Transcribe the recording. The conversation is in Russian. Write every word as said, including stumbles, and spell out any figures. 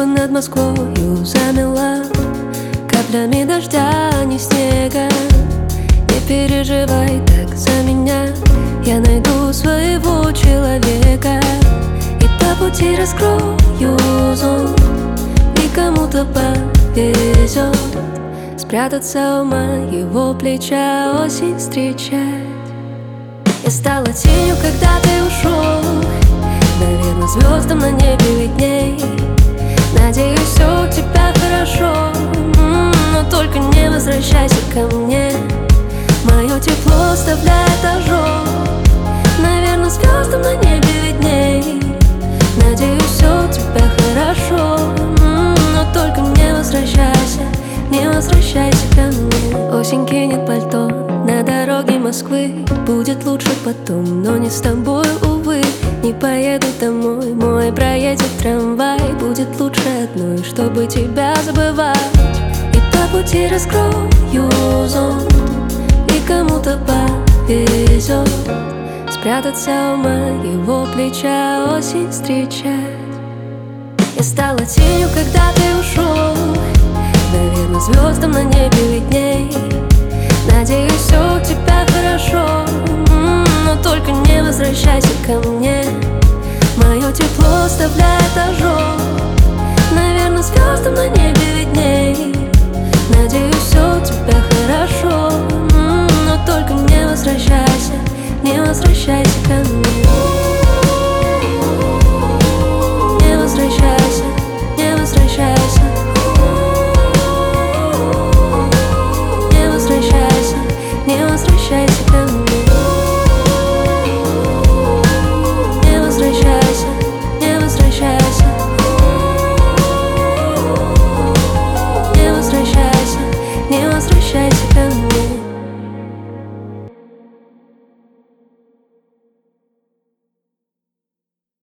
Небо над Москвою замело каплями дождя, а не снега. Не переживай так за меня, я найду своего человека. И по пути раскрою зонт, и кому-то повезет спрятаться у моего плеча, осень встречать. Я стала тенью, когда ты ушел, наверное, звездам на небе видней. Надеюсь, все у тебя хорошо, но только не возвращайся ко мне. Мое тепло оставляет ожог, наверное, звездам на небе видней. Надеюсь, все у тебя хорошо, но только не возвращайся, не возвращайся ко мне. Осень кинет пальто на дороге Москвы, будет лучше потом, но не с тобой, увы. Не поеду домой, мой проедет трамвай. Будет лучше одной, чтобы тебя забывать. И по пути раскрою зонт, и кому-то повезет спрятаться у моего плеча, осень встречать. Я стала тенью, когда ты ушел, наверное, звездам на небе видней. Надеюсь, все у тебя хорошо, но только не возвращайся ко мне. Мое тепло оставляет ожог, наверное, звездам на небе видней. Надеюсь, все у тебя хорошо, но только не возвращайся, не возвращайся ко мне.